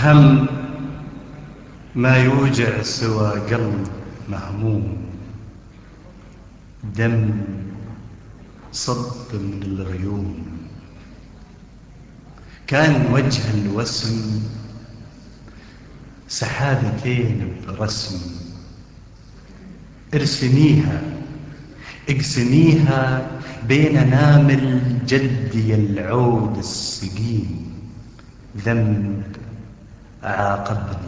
هم ما يوجع سوى قلب مهموم، دم صب من الغيوم. كان وجه الوسم سحابتين برسم، ارسميها اقسميها بين نامل جدي العود السقيم. ذنب عاقبني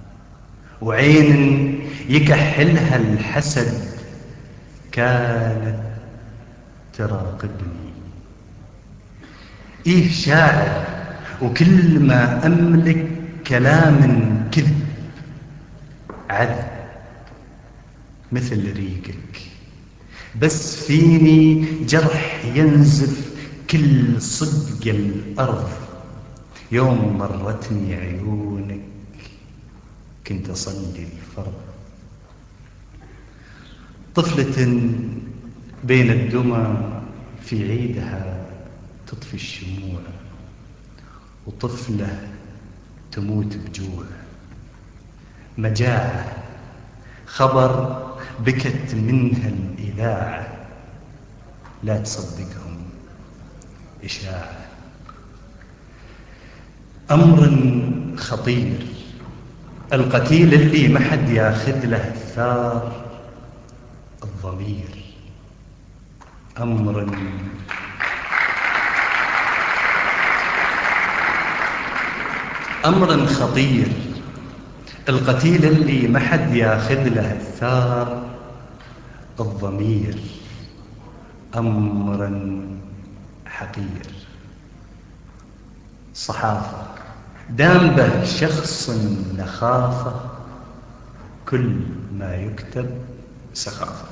وعين يكحلها الحسد كانت تراقبني. إيه شاعر وكل ما أملك كلام كذب، عذب مثل ريقك، بس فيني جرح ينزف كل صدق الأرض. يوم مرتني عيونك كنت أصلي الفرض. طفلة بين الدمى في عيدها تطفي الشموع، وطفلة تموت بجوع. مجاعة خبر بكت منها الإذاعة، لا تصدقهم إشاعة. أمر خطير القتيل اللي ما حد ياخذ له الثار الضمير. أمر خطير القتيل اللي ما حد ياخذ له الثار الضمير. أمر حقير صحافة دام به شخص نخافة، كل ما يكتب سخافة.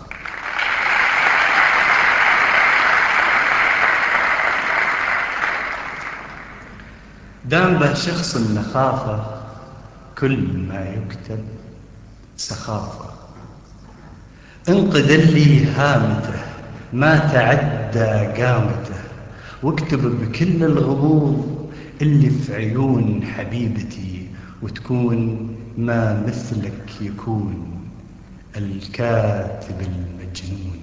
دام به شخص نخافة، كل ما يكتب سخافة. انقذ اللي هامته ما تعدى قامته، واكتب بكل الغموض اللي في عيون حبيبتي، وتكون ما مثلك يكون الكاتب المجنون.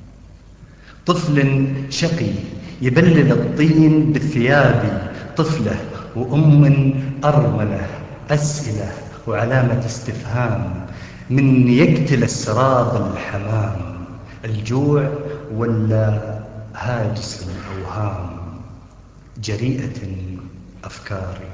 طفل شقي يبلل الطين بثيابي، طفلة وأم أرملة، أسئلة وعلامة استفهام. من يقتل السراب الحمام، الجوع ولا هاجس الأوهام؟ جريئة أفكاري،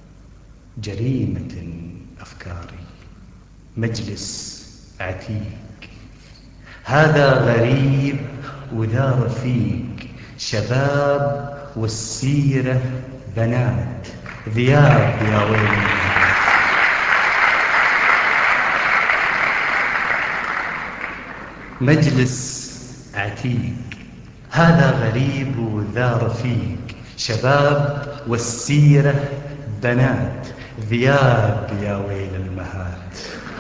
جريمة أفكاري. مجلس عتيق هذا غريب وذا رفيق، شباب والسيرة بنات، ذياب يا ويلي. مجلس عتيق هذا غريب وذا رفيق، شباب والسيرة بنات، ذياب يا ويل المهات.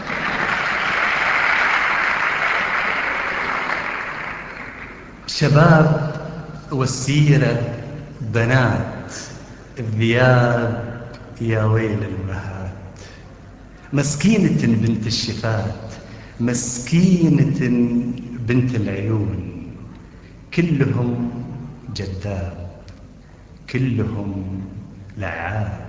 شباب والسيرة بنات، الذياب يا ويل المهات. مسكينة بنت الشفات، مسكينة بنت العيون، كلهم جذاب، كلهم لعاب،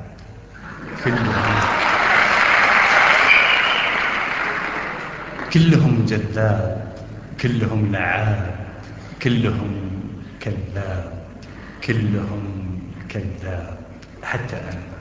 كلهم جذاب، كلهم لعاب، كلهم كذاب، كلهم كذاب، حتى أنا.